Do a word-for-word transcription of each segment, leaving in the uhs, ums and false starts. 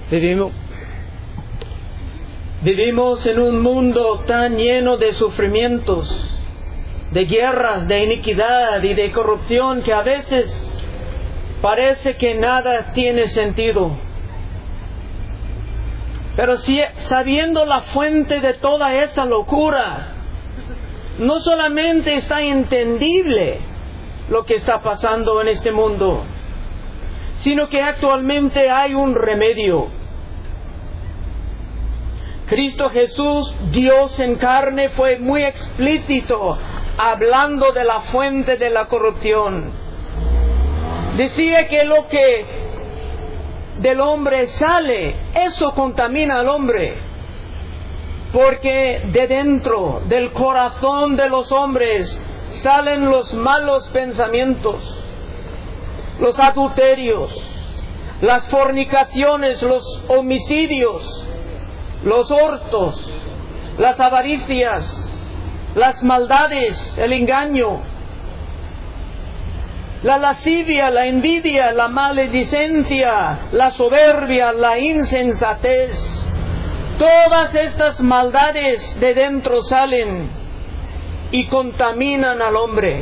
Vivimos, vivimos en un mundo tan lleno de sufrimientos, de guerras, de iniquidad y de corrupción que a veces parece que nada tiene sentido. Pero si, sabiendo la fuente de toda esa locura, no solamente está entendible lo que está pasando en este mundo, sino que actualmente hay un remedio. Cristo Jesús, Dios en carne, fue muy explícito hablando de la fuente de la corrupción. Decía que lo que del hombre sale, eso contamina al hombre, porque de dentro del corazón de los hombres salen los malos pensamientos, los adulterios, las fornicaciones, los homicidios, los hurtos, las avaricias, las maldades, el engaño, la lascivia, la envidia, la maledicencia, la soberbia, la insensatez. Todas estas maldades de dentro salen y contaminan al hombre.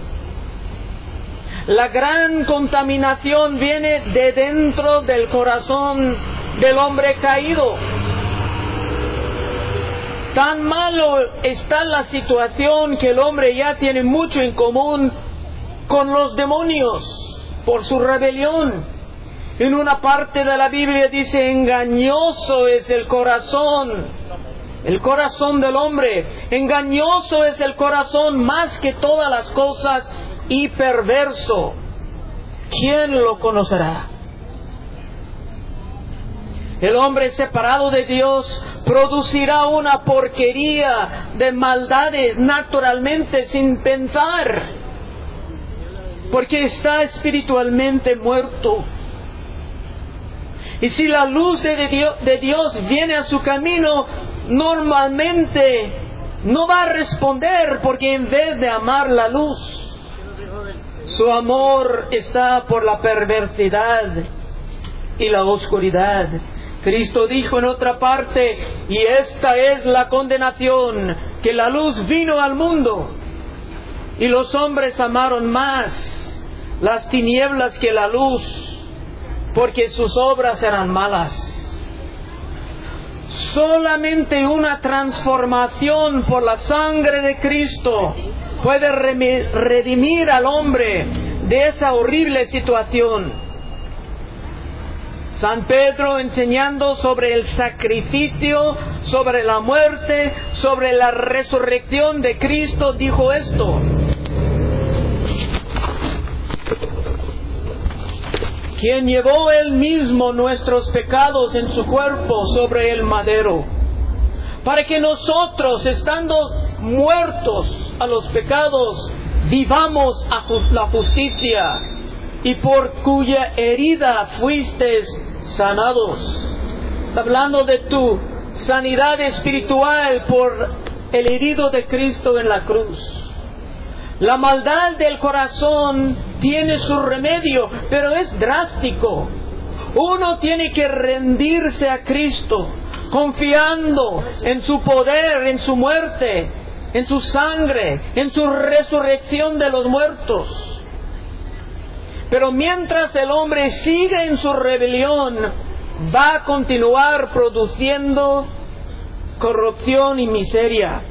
La gran contaminación viene de dentro del corazón del hombre caído. Tan malo está la situación que el hombre ya tiene mucho en común con los demonios por su rebelión. En una parte de la Biblia dice: engañoso es el corazón, el corazón del hombre. Engañoso es el corazón más que todas las cosas y perverso. ¿Quién lo conocerá? El hombre separado de Dios producirá una porquería de maldades naturalmente, sin pensar, porque está espiritualmente muerto. Y si la luz de Dios, de Dios viene a su camino, normalmente no va a responder, porque en vez de amar la luz, su amor está por la perversidad y la oscuridad. Cristo dijo en otra parte: y esta es la condenación, que la luz vino al mundo, y los hombres amaron más las tinieblas que la luz, porque sus obras eran malas. Solamente una transformación por la sangre de Cristo puede redimir al hombre de esa horrible situación. San Pedro, enseñando sobre el sacrificio, sobre la muerte, sobre la resurrección de Cristo, dijo esto: quien llevó él mismo nuestros pecados en su cuerpo sobre el madero, para que nosotros, estando muertos a los pecados, vivamos a la justicia, y por cuya herida fuisteis sanados. Hablando de tu sanidad espiritual por el herido de Cristo en la cruz. La maldad del corazón tiene su remedio, pero es drástico. Uno tiene que rendirse a Cristo, confiando en su poder, en su muerte, en su sangre, en su resurrección de los muertos. Pero mientras el hombre sigue en su rebelión, va a continuar produciendo corrupción y miseria.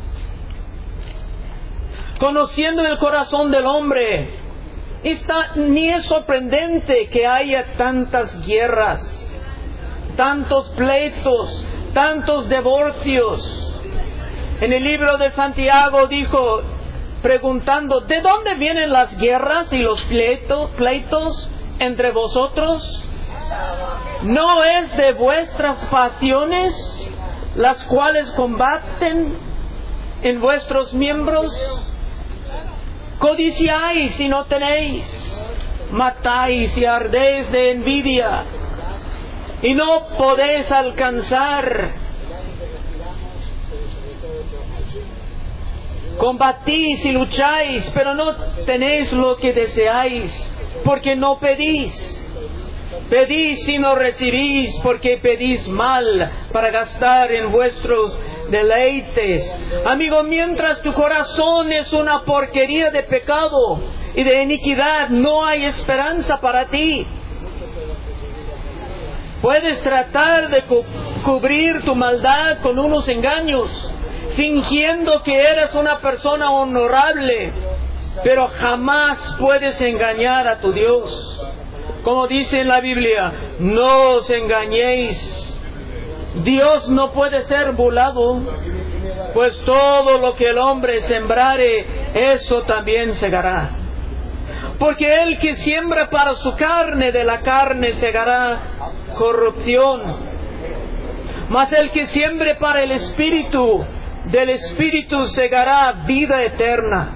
Conociendo el corazón del hombre, está, ni es sorprendente que haya tantas guerras, tantos pleitos, tantos divorcios. En el libro de Santiago dijo, preguntando: ¿de dónde vienen las guerras y los pleitos, pleitos entre vosotros? ¿No es de vuestras pasiones las cuales combaten en vuestros miembros? Codiciáis y no tenéis, matáis y ardéis de envidia y no podéis alcanzar. Combatís y lucháis, pero no tenéis lo que deseáis, porque no pedís. Pedís y no recibís, porque pedís mal para gastar en vuestros deleites. Amigo, mientras tu corazón es una porquería de pecado y de iniquidad, no hay esperanza para ti. Puedes tratar de cu- cubrir tu maldad con unos engaños, fingiendo que eres una persona honorable, pero jamás puedes engañar a tu Dios. Como dice en la Biblia, no os engañéis. Dios no puede ser burlado, pues todo lo que el hombre sembrare, eso también segará. Porque el que siembra para su carne, de la carne segará corrupción. Mas el que siembre para el Espíritu, del Espíritu segará vida eterna.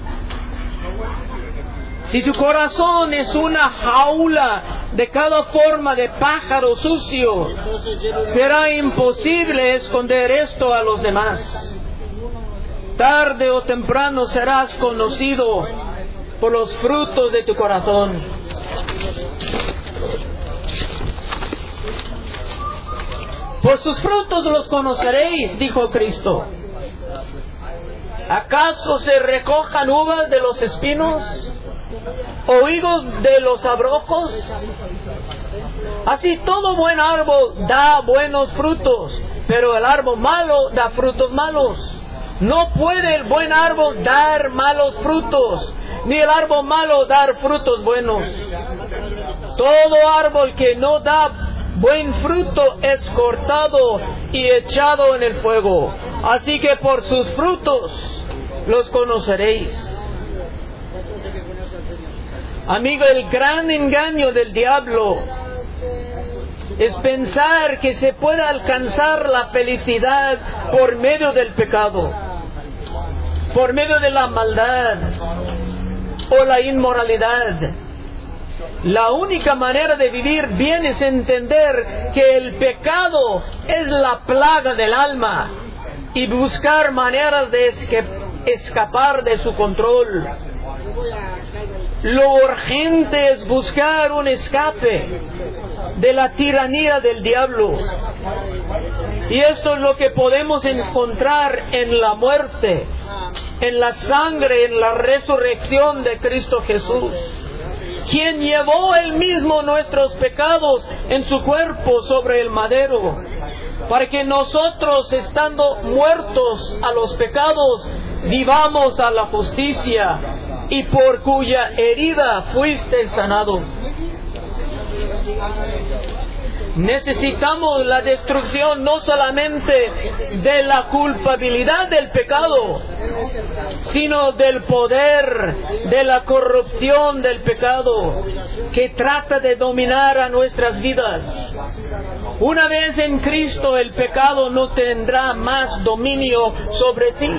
Si tu corazón es una jaula de cada forma de pájaro sucio, será imposible esconder esto a los demás. Tarde o temprano serás conocido por los frutos de tu corazón. Por sus frutos los conoceréis, dijo Cristo. ¿Acaso se recojan uvas de los espinos o higos de los abrojos? Así todo buen árbol da buenos frutos, pero el árbol malo da frutos malos. No puede el buen árbol dar malos frutos, ni el árbol malo dar frutos buenos. Todo árbol que no da buen fruto es cortado y echado en el fuego. Así que por sus frutos los conoceréis. Amigo, el gran engaño del diablo es pensar que se puede alcanzar la felicidad por medio del pecado, por medio de la maldad o la inmoralidad. La única manera de vivir bien es entender que el pecado es la plaga del alma y buscar maneras de escapar de su control. Lo urgente es buscar un escape de la tiranía del diablo. Y esto es lo que podemos encontrar en la muerte, en la sangre, en la resurrección de Cristo Jesús, quien llevó él mismo nuestros pecados en su cuerpo sobre el madero, para que nosotros, estando muertos a los pecados, vivamos a la justicia, y por cuya herida fuiste sanado. Necesitamos la destrucción no solamente de la culpabilidad del pecado, sino del poder de la corrupción del pecado que trata de dominar a nuestras vidas. Una vez en Cristo, el pecado no tendrá más dominio sobre ti.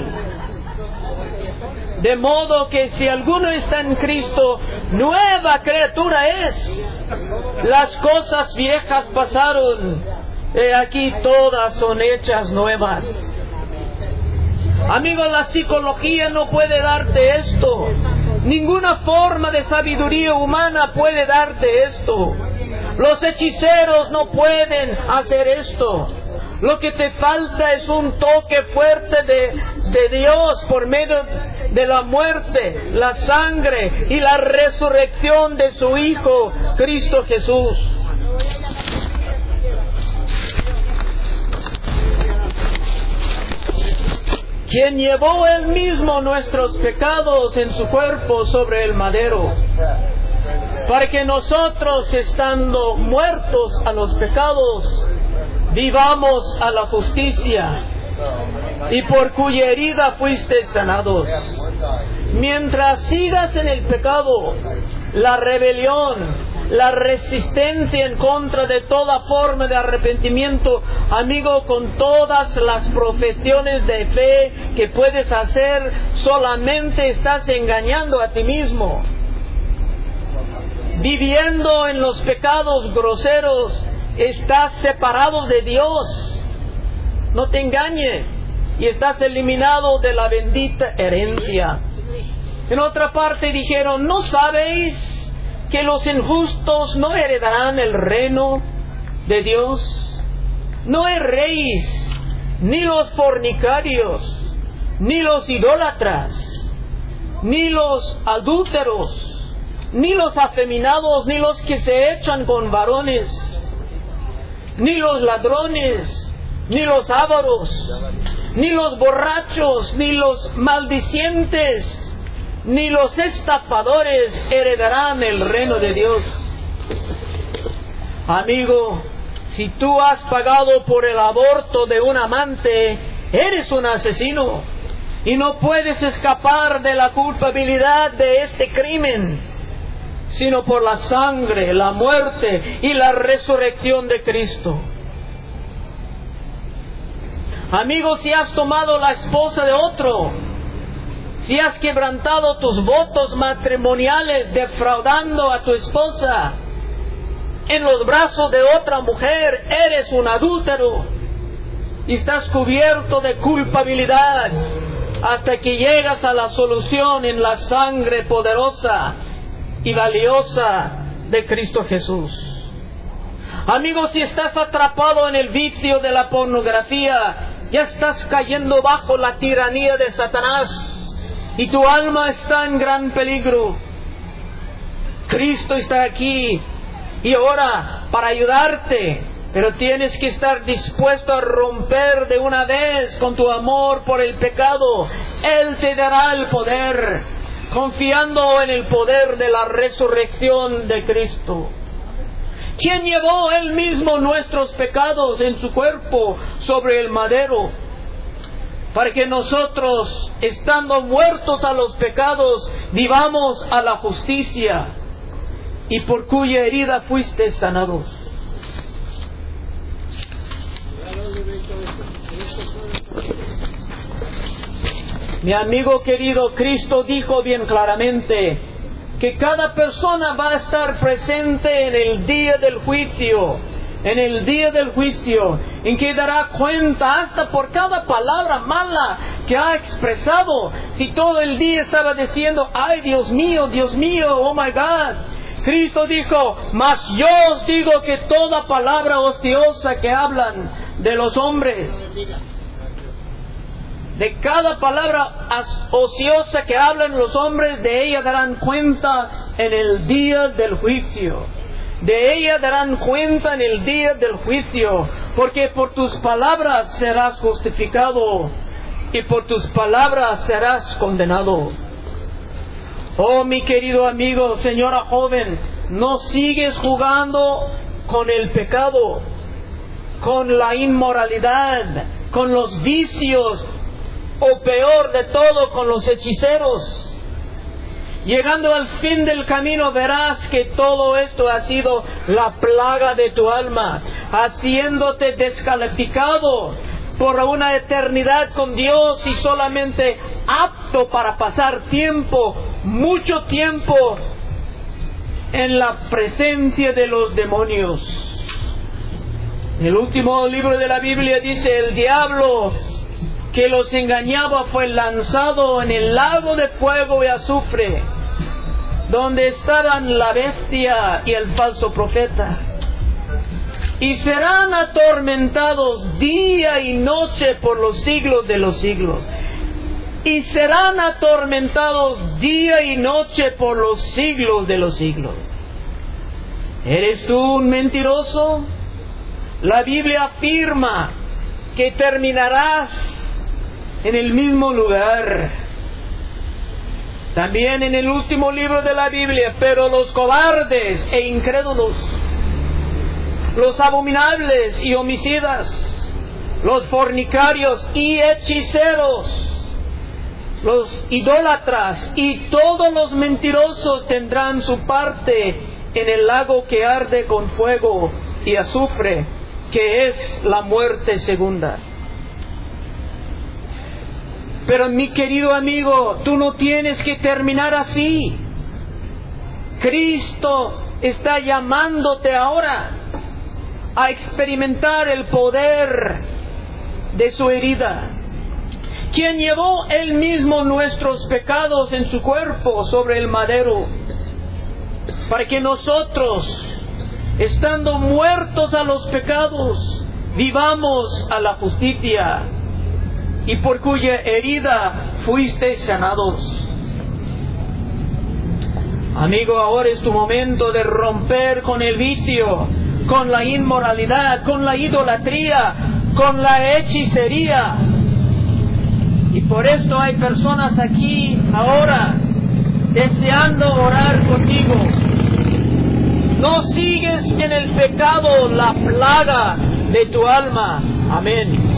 De modo que si alguno está en Cristo, nueva criatura es. Las cosas viejas pasaron, he aquí todas son hechas nuevas. Amigo, la psicología no puede darte esto. Ninguna forma de sabiduría humana puede darte esto. Los hechiceros no pueden hacer esto. Lo que te falta es un toque fuerte de, de Dios por medio de la muerte, la sangre y la resurrección de su Hijo, Cristo Jesús. Quien llevó él mismo nuestros pecados en su cuerpo sobre el madero, para que nosotros, estando muertos a los pecados, vivamos a la justicia, y por cuya herida fuiste sanados. Mientras sigas en el pecado, la rebelión, la resistencia en contra de toda forma de arrepentimiento, amigo, con todas las profesiones de fe que puedes hacer, solamente estás engañando a ti mismo. Viviendo en los pecados groseros, estás separado de Dios. No te engañes, y estás eliminado de la bendita herencia. En otra parte dijeron, ¿no sabéis que los injustos no heredarán el reino de Dios? No erréis, ni los fornicarios, ni los idólatras, ni los adúlteros, ni los afeminados, ni los que se echan con varones, ni los ladrones, ni los ávaros, ni los borrachos, ni los maldicientes, ni los estafadores heredarán el reino de Dios. Amigo, si tú has pagado por el aborto de un amante, eres un asesino y no puedes escapar de la culpabilidad de este crimen, sino por la sangre, la muerte y la resurrección de Cristo. Amigo, si has tomado la esposa de otro, si has quebrantado tus votos matrimoniales defraudando a tu esposa en los brazos de otra mujer, eres un adúltero y estás cubierto de culpabilidad hasta que llegas a la solución en la sangre poderosa y valiosa de Cristo Jesús. Amigo, si estás atrapado en el vicio de la pornografía, ya estás cayendo bajo la tiranía de Satanás y tu alma está en gran peligro. Cristo está aquí y ora para ayudarte, pero tienes que estar dispuesto a romper de una vez con tu amor por el pecado. Él te dará el poder, confiando en el poder de la resurrección de Cristo, quien llevó Él mismo nuestros pecados en su cuerpo sobre el madero, para que nosotros, estando muertos a los pecados, vivamos a la justicia, y por cuya herida fuiste sanados. Mi amigo querido, Cristo dijo bien claramente que cada persona va a estar presente en el día del juicio, en el día del juicio, en que dará cuenta hasta por cada palabra mala que ha expresado. Si todo el día estaba diciendo, ay Dios mío, Dios mío, oh my God, Cristo dijo, mas yo os digo que toda palabra ociosa que hablan de los hombres, de cada palabra ociosa que hablan los hombres, de ella darán cuenta en el día del juicio. De ella darán cuenta en el día del juicio, porque por tus palabras serás justificado y por tus palabras serás condenado. Oh, mi querido amigo, señora joven, no sigues jugando con el pecado, con la inmoralidad, con los vicios, o peor de todo, con los hechiceros. Llegando al fin del camino verás que todo esto ha sido la plaga de tu alma, haciéndote descalificado por una eternidad con Dios y solamente apto para pasar tiempo, mucho tiempo, en la presencia de los demonios. El último libro de la Biblia dice, el diablo que los engañaba fue lanzado en el lago de fuego y azufre, donde estaban la bestia y el falso profeta, y serán atormentados día y noche por los siglos de los siglos. Y serán atormentados día y noche por los siglos de los siglos. ¿Eres tú un mentiroso? La Biblia afirma que terminarás en el mismo lugar. También en el último libro de la Biblia, pero los cobardes e incrédulos, los abominables y homicidas, los fornicarios y hechiceros, los idólatras y todos los mentirosos tendrán su parte en el lago que arde con fuego y azufre, que es la muerte segunda. Pero mi querido amigo, tú no tienes que terminar así. Cristo está llamándote ahora a experimentar el poder de su herida, quien llevó Él mismo nuestros pecados en su cuerpo sobre el madero. para que nosotros, estando muertos a los pecados, vivamos a la justicia, y por cuya herida fuisteis sanados. Amigo, ahora es tu momento de romper con el vicio, con la inmoralidad, con la idolatría, con la hechicería. Y por esto hay personas aquí ahora deseando orar contigo. No sigues en el pecado la plaga de tu alma. Amén.